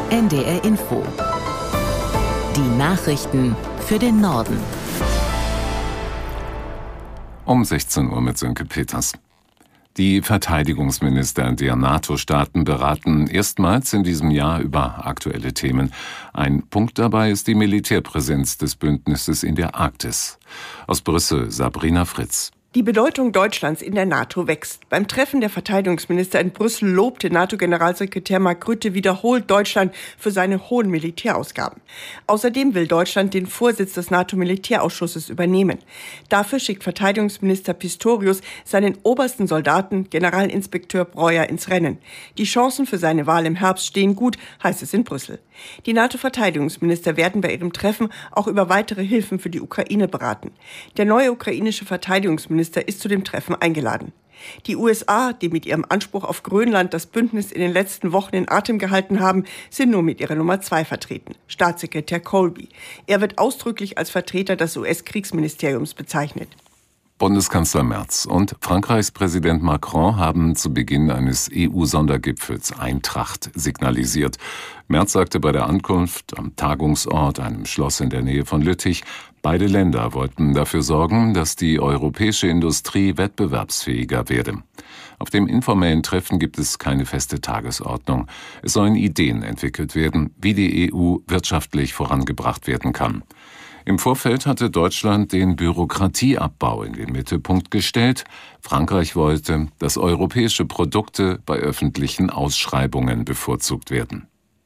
NDR Info. Die Nachrichten für den Norden. Um 16 Uhr mit Sönke Peters. Die Verteidigungsminister der NATO-Staaten beraten erstmals in diesem Jahr über aktuelle Themen. Ein Punkt dabei ist die Militärpräsenz des Bündnisses in der Arktis. Aus Brüssel Sabrina Fritz. Die Bedeutung Deutschlands in der NATO wächst. Beim Treffen der Verteidigungsminister in Brüssel lobte NATO-Generalsekretär Mark Rutte wiederholt Deutschland für seine hohen Militärausgaben. Außerdem will Deutschland den Vorsitz des NATO-Militärausschusses übernehmen. Dafür schickt Verteidigungsminister Pistorius seinen obersten Soldaten, Generalinspekteur Breuer, ins Rennen. Die Chancen für seine Wahl im Herbst stehen gut, heißt es in Brüssel. Die NATO-Verteidigungsminister werden bei ihrem Treffen auch über weitere Hilfen für die Ukraine beraten. Der neue ukrainische Verteidigungsminister ist zu dem Treffen eingeladen. Die USA, die mit ihrem Anspruch auf Grönland das Bündnis in den letzten Wochen in Atem gehalten haben, sind nur mit ihrer Nummer 2 vertreten, Staatssekretär Colby. Er wird ausdrücklich als Vertreter des US-Kriegsministeriums bezeichnet. Bundeskanzler Merz und Frankreichs Präsident Macron haben zu Beginn eines EU-Sondergipfels Eintracht signalisiert. Merz sagte bei der Ankunft am Tagungsort, einem Schloss in der Nähe von Lüttich, beide Länder wollten dafür sorgen, dass die europäische Industrie wettbewerbsfähiger werde. Auf dem informellen Treffen gibt es keine feste Tagesordnung. Es sollen Ideen entwickelt werden, wie die EU wirtschaftlich vorangebracht werden kann. Im Vorfeld hatte Deutschland den Bürokratieabbau in den Mittelpunkt gestellt. Frankreich wollte, dass europäische Produkte bei öffentlichen Ausschreibungen bevorzugt werden.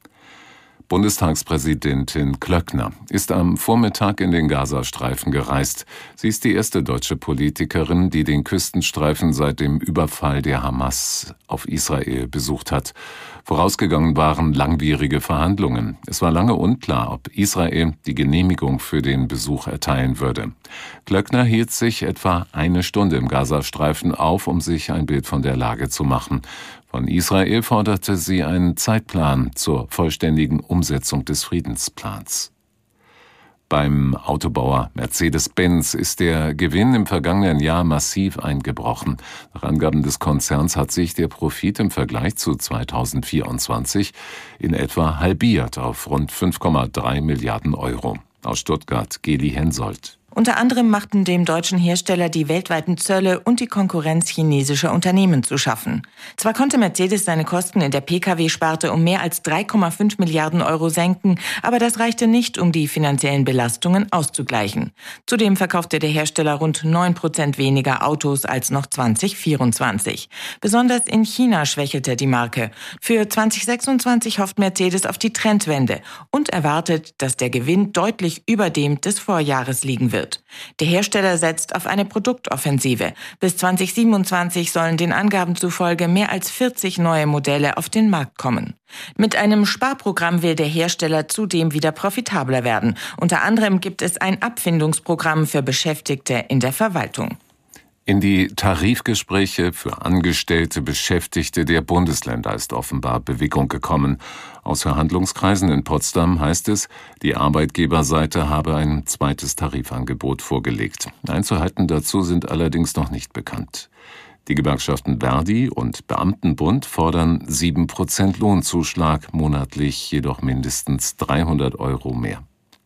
Bundestagspräsidentin Klöckner ist am Vormittag in den Gazastreifen gereist. Sie ist die erste deutsche Politikerin, die den Küstenstreifen seit dem Überfall der Hamas auf Israel besucht hat. Vorausgegangen waren langwierige Verhandlungen. Es war lange unklar, ob Israel die Genehmigung für den Besuch erteilen würde. Klöckner hielt sich etwa eine Stunde im Gazastreifen auf, um sich ein Bild von der Lage zu machen. Von Israel forderte sie einen Zeitplan zur vollständigen Umsetzung des Friedensplans. Beim Autobauer Mercedes-Benz ist der Gewinn im vergangenen Jahr massiv eingebrochen. Nach Angaben des Konzerns hat sich der Profit im Vergleich zu 2024 in etwa halbiert auf rund 5,3 Milliarden Euro. Aus Stuttgart Geli Hensoldt. Unter anderem machten dem deutschen Hersteller die weltweiten Zölle und die Konkurrenz chinesischer Unternehmen zu schaffen. Zwar konnte Mercedes seine Kosten in der Pkw-Sparte um mehr als 3,5 Milliarden Euro senken, aber das reichte nicht, um die finanziellen Belastungen auszugleichen. Zudem verkaufte der Hersteller rund 9% weniger Autos als noch 2024. Besonders in China schwächelte die Marke. Für 2026 hofft Mercedes auf die Trendwende und erwartet, dass der Gewinn deutlich über dem des Vorjahres liegen wird. Der Hersteller setzt auf eine Produktoffensive. Bis 2027 sollen den Angaben zufolge mehr als 40 neue Modelle auf den Markt kommen. Mit einem Sparprogramm will der Hersteller zudem wieder profitabler werden. Unter anderem gibt es ein Abfindungsprogramm für Beschäftigte in der Verwaltung. In die Tarifgespräche für angestellte Beschäftigte der Bundesländer ist offenbar Bewegung gekommen. Aus Verhandlungskreisen in Potsdam heißt es, die Arbeitgeberseite habe ein zweites Tarifangebot vorgelegt. Einzelheiten dazu sind allerdings noch nicht bekannt. Die Gewerkschaften Verdi und Beamtenbund fordern 7% Lohnzuschlag, monatlich jedoch mindestens 300 Euro mehr.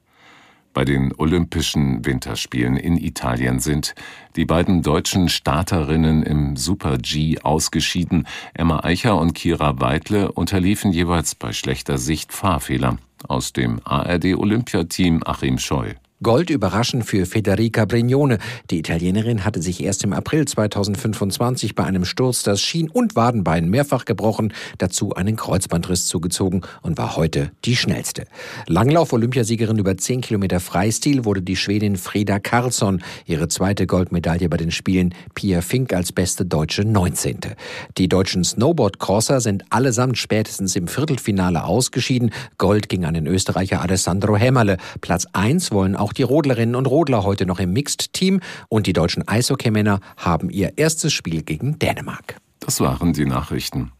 Bei den Olympischen Winterspielen in Italien sind die beiden deutschen Starterinnen im Super-G ausgeschieden. Emma Eicher und Kira Weidle unterliefen jeweils bei schlechter Sicht Fahrfehler. Aus dem ARD-Olympiateam Achim Scheu. Gold überraschend für Federica Brignone. Die Italienerin hatte sich erst im April 2025 bei einem Sturz das Schien- und Wadenbein mehrfach gebrochen, dazu einen Kreuzbandriss zugezogen und war heute die schnellste. Langlauf-Olympiasiegerin über 10 Kilometer Freistil wurde die Schwedin Frida Karlsson. Ihre zweite Goldmedaille bei den Spielen, Pia Fink als beste Deutsche 19. Die deutschen Snowboard-Crosser sind allesamt spätestens im Viertelfinale ausgeschieden. Gold ging an den Österreicher Alessandro Hämmerle. Platz 1 wollen auch die Rodlerinnen und Rodler heute noch im Mixed-Team und die deutschen Eishockeymänner haben ihr erstes Spiel gegen Dänemark. Das waren die Nachrichten.